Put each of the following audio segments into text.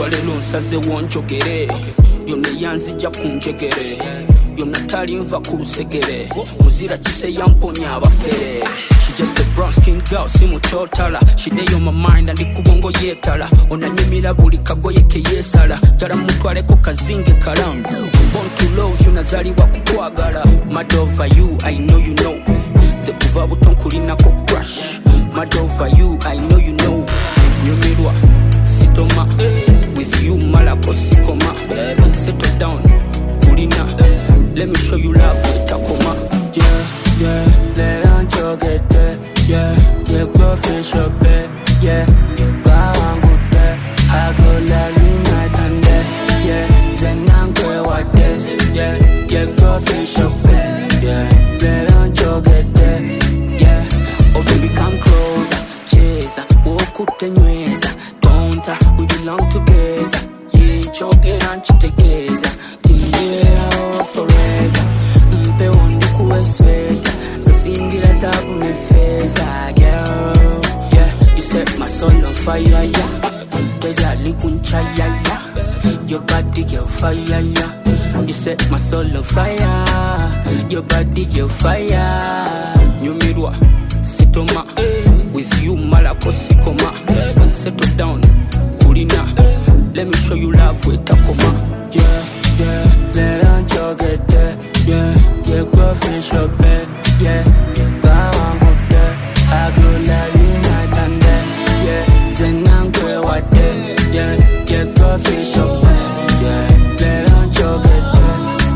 olwa lero nsazewo njogere byonna yanzija ku njegere byonna talinva ku lusegere muzira kise yamponya abafere. She just a brown skin girl, simuchotala. She day on my mind and the kubongo yetala. Onanyumira buli kagoye ke yesala. Jara mutwale ko kazinge kalamu. Born to love you nazaliwa kukwagala. Mad over you, I know you know. Ze kuva buton kulina ko crush. Mad over you, I know you know. Nyumirwa, sitoma. With you malako sikoma. Baby, settle down, kulina. Let me show you love, takoma. Yeah, let on get there. Yeah, go fish up there. Yeah, go on good there. I go let you night and day. Yeah, then I'm go what there. Yeah, go fish up there. Yeah, let on get there. Yeah, oh baby come closer, chaser, walk up and nyweza. Don't we belong together. Yeah, choke it and together. Tingira forever. Mpe wondi kuwesweta. Singira tabu nefeza, girl. Yeah, you set my soul on fire, yeah. Deja likuncha, yeah. Your body, your fire, yeah. You set my soul on fire. Your body, your fire. Nyumirwa, sitoma. With you, malako sikoma. Settle down, kulina. Let me show you love with takoma. Yeah, let on get there. Yeah, go fish up bed. Yeah, go on good there. I go let you night and day. Yeah, then I'm go what day. Yeah, go fish up bed. Yeah, let on get there.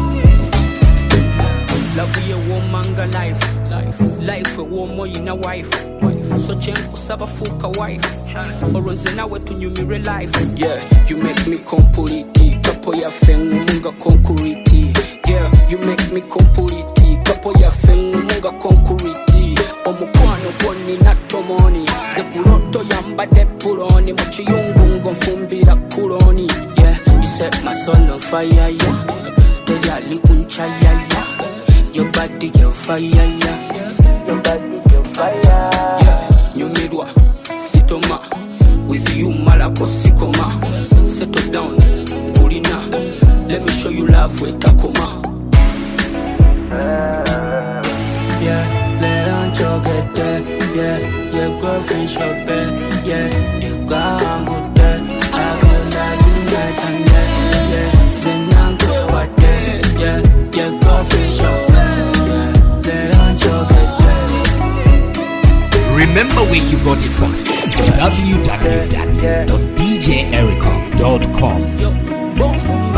Love you woman ga life a woman in a wife. So chenku saba fuka wife. Oronze nawe tunyumire life. Yeah, you make me complete. Kapo ya fengu munga concrete. Yeah, you make me complete. Kapo ya fengu munga concrete. Omukwano boni na tomoni. Zekuloto yamba de puloni. Mochiyungu ngonfumbira kuloni. Yeah, you set my soul on fire, yeah. Deja likuncha, yeah. Your body, your fire, yeah. Your body, your fire. Yeah, nyumirwa, sitoma. With you, malako sikoma. Settle down, kulina. Let me show you love with takoma. Yeah, let on get there. Yeah, go fish up bed. Yeah, go on good there. I go like you night and day. Yeah, then I'm go what day. Yeah, go fish up bed. Remember where you got it from. www.djericom.com.